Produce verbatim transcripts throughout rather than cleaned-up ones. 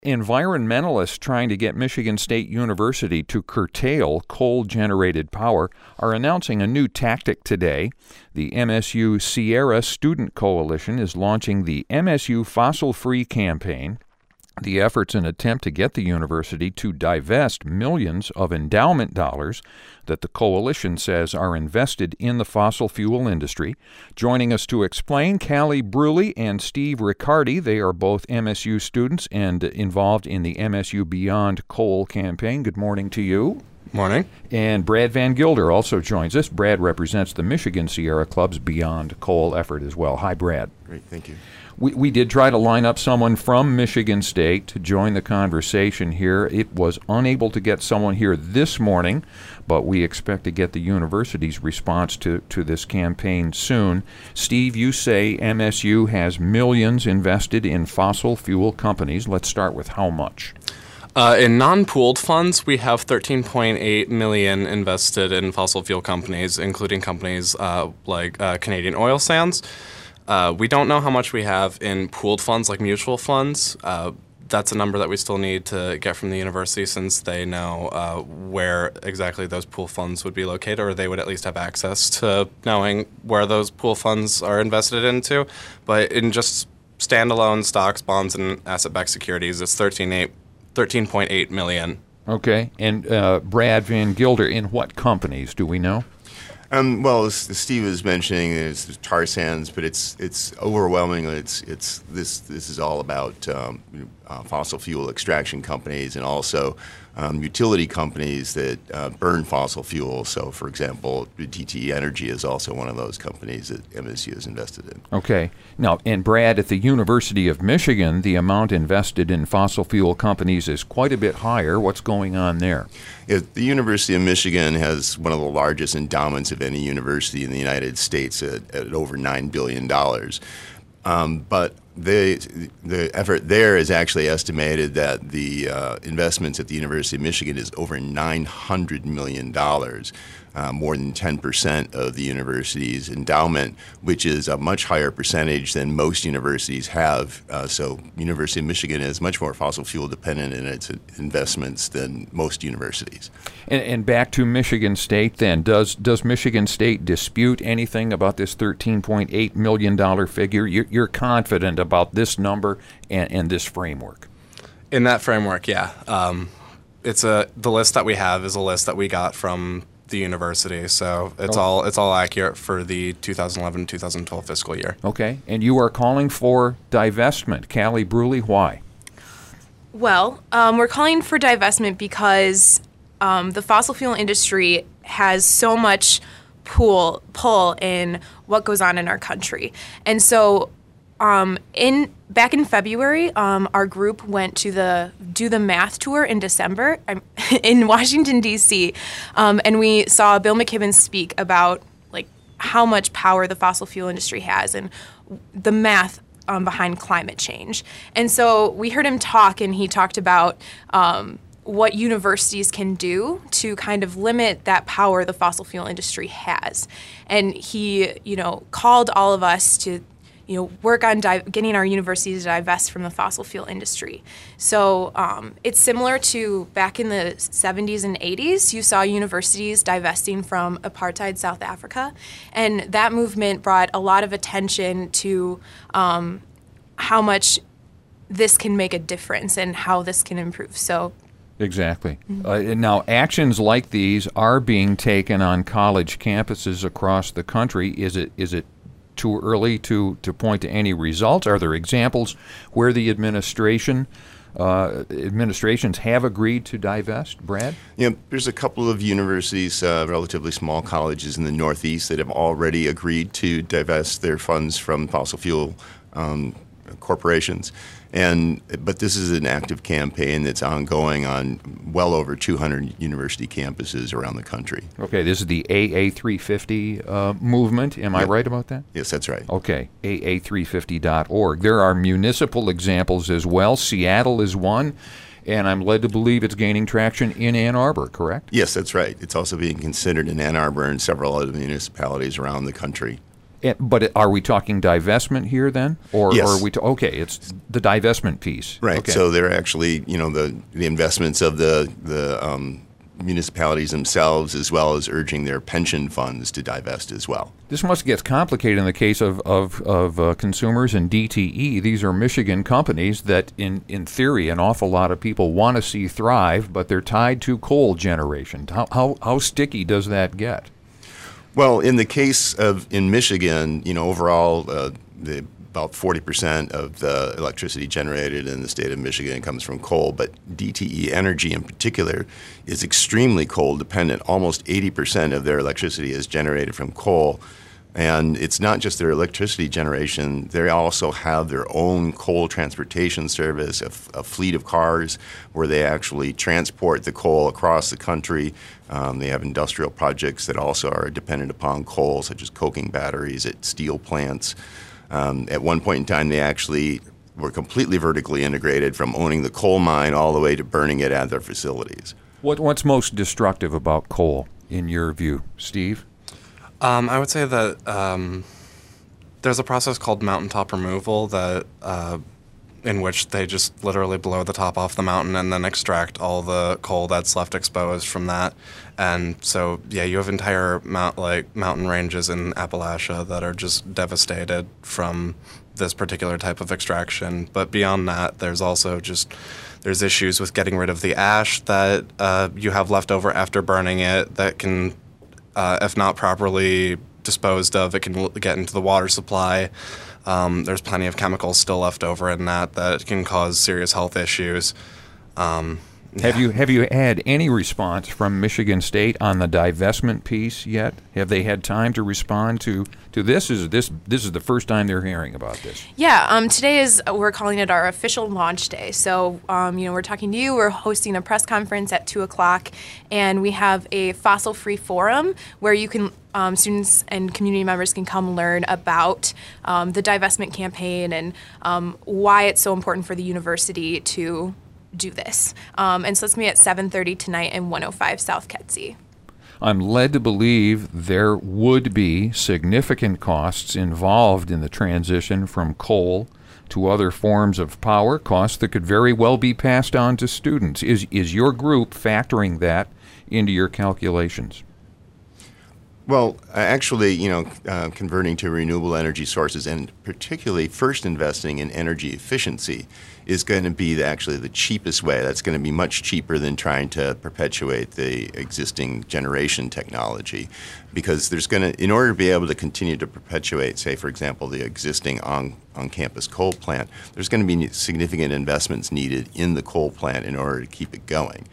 Environmentalists trying to get Michigan State University to curtail coal-generated power are announcing a new tactic today. The M S U Sierra Student Coalition is launching the M S U Fossil Free campaign. The effort's an attempt to get the university to divest millions of endowment dollars that the coalition says are invested in the fossil fuel industry. Joining us to explain, Callie Bruley and Steve Riccardi. They are both M S U students and involved in the M S U Beyond Coal campaign. Good morning to you. Morning. And Brad Van Gilder also joins us. Brad represents the Michigan Sierra Club's Beyond Coal effort as well. Hi, Brad. Great, thank you. We, we did try to line up someone from Michigan State to join the conversation here. It was unable to get someone here this morning, but we expect to get the university's response to, to this campaign soon. Steve, you say M S U has millions invested in fossil fuel companies. Let's start with how much? Uh, in non-pooled funds, we have thirteen point eight million dollars invested in fossil fuel companies, including companies uh, like uh, Canadian Oil Sands. Uh, we don't know how much we have in pooled funds like mutual funds. Uh, that's a number that we still need to get from the university since they know uh, where exactly those pool funds would be located, or they would at least have access to knowing where those pool funds are invested into. But in just standalone stocks, bonds, and asset-backed securities, it's thirteen point eight million dollars. Okay. And uh, Brad Van Gilder, in what companies do we know? Um, well, as Steve was mentioning, there's tar sands, but it's it's overwhelmingly it's it's this this is all about um, uh, fossil fuel extraction companies and also um, utility companies that uh, burn fossil fuel. So, for example, D T E Energy is also one of those companies that M S U is invested in. Okay. Now, and Brad, at the University of Michigan, the amount invested in fossil fuel companies is quite a bit higher. What's going on there? Yeah, the University of Michigan has one of the largest endowments of any university in the United States at, at over nine billion dollars. Um, but the the effort there is actually estimated that the uh, investments at the University of Michigan is over nine hundred million dollars, uh, more than ten percent of the university's endowment, which is a much higher percentage than most universities have. Uh, so University of Michigan is much more fossil fuel dependent in its investments than most universities. And, and back to Michigan State then, does does Michigan State dispute anything about this thirteen point eight million dollars figure? You're, you're confident about this number and, and this framework? In that framework, yeah. Um, it's a the list that we have is a list that we got from the university, so it's oh. all it's all accurate for the two thousand eleven two thousand twelve fiscal year. Okay, and you are calling for divestment. Callie Bruley, why? Well, um, we're calling for divestment because um, the fossil fuel industry has so much pull pull in what goes on in our country, and so um, in back in February, um, our group went to the do the math tour in December in Washington D C, um, and we saw Bill McKibben speak about like how much power the fossil fuel industry has and the math um, behind climate change. And so we heard him talk, and he talked about um, what universities can do to kind of limit that power the fossil fuel industry has. And he, you know, called all of us to you know, work on di- getting our universities to divest from the fossil fuel industry. So um, it's similar to back in the seventies and eighties. You saw universities divesting from apartheid South Africa, and that movement brought a lot of attention to um, how much this can make a difference and how this can improve. So. Exactly. Mm-hmm. Uh, now, actions like these are being taken on college campuses across the country. Is it is it too early to, to point to any results? Are there examples where the administration uh, administrations have agreed to divest? Brad? Yeah, there's a couple of universities, uh, relatively small colleges in the Northeast that have already agreed to divest their funds from fossil fuel um, corporations. And but this is an active campaign that's ongoing on well over two hundred university campuses around the country. Okay, this is the A A three fifty uh, movement. Am yep. I right about that? Yes, that's right. Okay, A A three fifty dot org. There are municipal examples as well. Seattle is one, and I'm led to believe it's gaining traction in Ann Arbor, correct? Yes, that's right. It's also being considered in Ann Arbor and several other municipalities around the country. Eh, But are we talking divestment here then, or, Yes. or are we? To, okay, it's the divestment piece. Right. Okay. So they're actually, you know, the the investments of the the um, municipalities themselves, as well as urging their pension funds to divest as well. This must get complicated in the case of of, of uh, consumers and D T E. These are Michigan companies that, in in theory, an awful lot of people want to see thrive, but they're tied to coal generation. How how how sticky does that get? Well, in the case of in Michigan, you know, overall, uh, the, about forty percent of the electricity generated in the state of Michigan comes from coal, but D T E Energy in particular is extremely coal dependent. Almost eighty percent of their electricity is generated from coal. And it's not just their electricity generation, they also have their own coal transportation service, a, f- a fleet of cars where they actually transport the coal across the country. Um, they have industrial projects that also are dependent upon coal, such as coking batteries at steel plants. Um, at one point in time, they actually were completely vertically integrated from owning the coal mine all the way to burning it at their facilities. What what's most destructive about coal, in your view, Steve? Um, I would say that um, there's a process called mountaintop removal that uh, in which they just literally blow the top off the mountain and then extract all the coal that's left exposed from that. And so, yeah, you have entire mount like mountain ranges in Appalachia that are just devastated from this particular type of extraction. But beyond that, there's also just there's issues with getting rid of the ash that uh, you have left over after burning it that can, uh, if not properly disposed of, it can l- get into the water supply. Um, there's plenty of chemicals still left over in that that can cause serious health issues. Um, Have you have you had any response from Michigan State on the divestment piece yet? Have they had time to respond to, to this? Is this this is the first time they're hearing about this? Yeah, um, today is, we're calling it our official launch day. So, um, you know, we're talking to you, we're hosting a press conference at two o'clock, and we have a fossil-free forum where you can, um, students and community members can come learn about um, the divestment campaign and um, why it's so important for the university to do this. Um, and so it's going to be at seven thirty tonight in one oh five South Kedzie. I'm led to believe there would be significant costs involved in the transition from coal to other forms of power, costs that could very well be passed on to students. Is is your group factoring that into your calculations? Well, uh, actually, you know, uh, converting to renewable energy sources and particularly first investing in energy efficiency is going to be the, actually the cheapest way. That's going to be much cheaper than trying to perpetuate the existing generation technology, because there's going to, in order to be able to continue to perpetuate, say, for example, the existing on, on-campus coal plant, there's going to be significant investments needed in the coal plant in order to keep it going.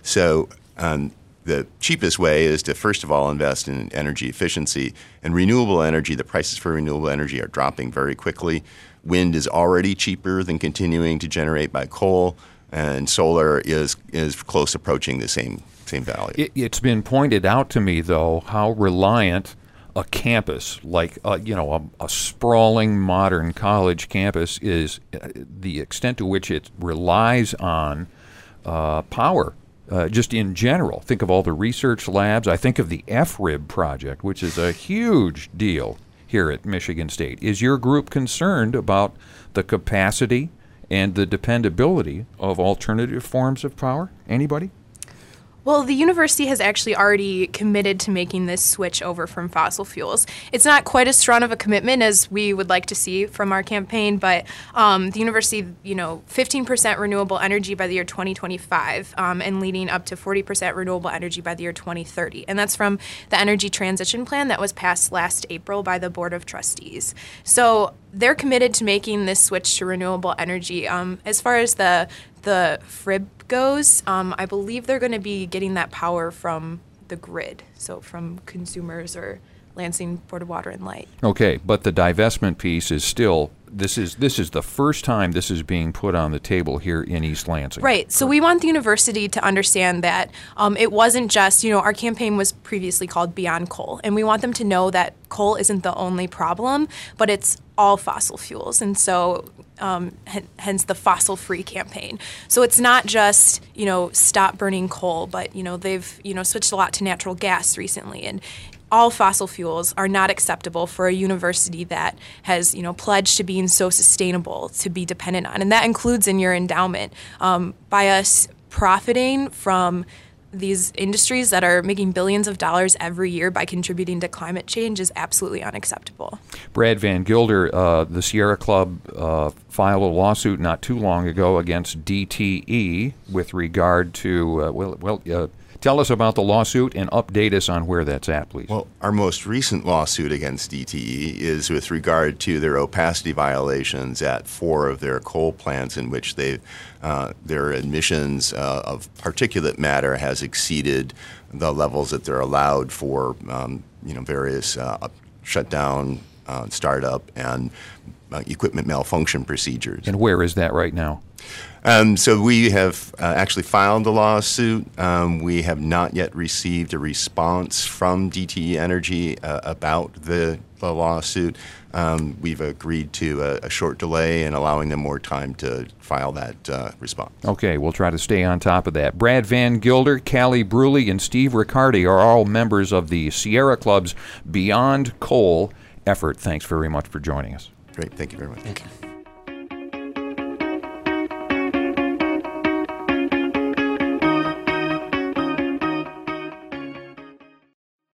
So um, the cheapest way is to, first of all, invest in energy efficiency. And renewable energy, the prices for renewable energy are dropping very quickly. Wind is already cheaper than continuing to generate by coal, and solar is is close approaching the same same value. It, it's been pointed out to me, though, how reliant a campus, like uh, you know, a, a sprawling modern college campus, is, uh, the extent to which it relies on uh, power. Uh, just in general, think of all the research labs. I think of the F R I B project, which is a huge deal here at Michigan State. Is your group concerned about the capacity and the dependability of alternative forms of power? Anybody? Well, the university has actually already committed to making this switch over from fossil fuels. It's not quite as strong of a commitment as we would like to see from our campaign, but um, the university, you know, fifteen percent renewable energy by the year twenty twenty-five, um, and leading up to forty percent renewable energy by the year twenty thirty. And that's from the Energy Transition Plan that was passed last April by the Board of Trustees. So they're committed to making this switch to renewable energy. Um, as far as the the F R I B goes, um, I believe they're going to be getting that power from the grid, so from consumers or Lansing Board of Water and Light. Okay, but the divestment piece is still, this is this is the first time this is being put on the table here in East Lansing. Right. So we want the university to understand that um, it wasn't just, you know, our campaign was previously called Beyond Coal, and we want them to know that coal isn't the only problem, but it's all fossil fuels, and so um, h- hence the fossil-free campaign. So it's not just, you know, stop burning coal, but, you know, they've, you know, switched a lot to natural gas recently, and all fossil fuels are not acceptable for a university that has, you know, pledged to being so sustainable to be dependent on. And that includes in your endowment. Um, by us profiting from these industries that are making billions of dollars every year by contributing to climate change is absolutely unacceptable. Brad Van Gilder, uh, the Sierra Club uh, filed a lawsuit not too long ago against D T E with regard to, uh, well, well uh, tell us about the lawsuit and update us on where that's at, please. Well, our most recent lawsuit against D T E is with regard to their opacity violations at four of their coal plants in which they uh, their emissions uh, of particulate matter has exceeded the levels that they're allowed for um, you know various uh, shutdown, uh, startup, and uh, equipment malfunction procedures. And where is that right now? Um, so we have uh, actually filed a lawsuit. Um, we have not yet received a response from D T E Energy uh, about the, the lawsuit. Um, we've agreed to a, a short delay and allowing them more time to file that uh, response. Okay, we'll try to stay on top of that. Brad Van Gilder, Callie Bruley, and Steve Riccardi are all members of the Sierra Club's Beyond Coal effort. Thanks very much for joining us. Great. Thank you very much. Thank you.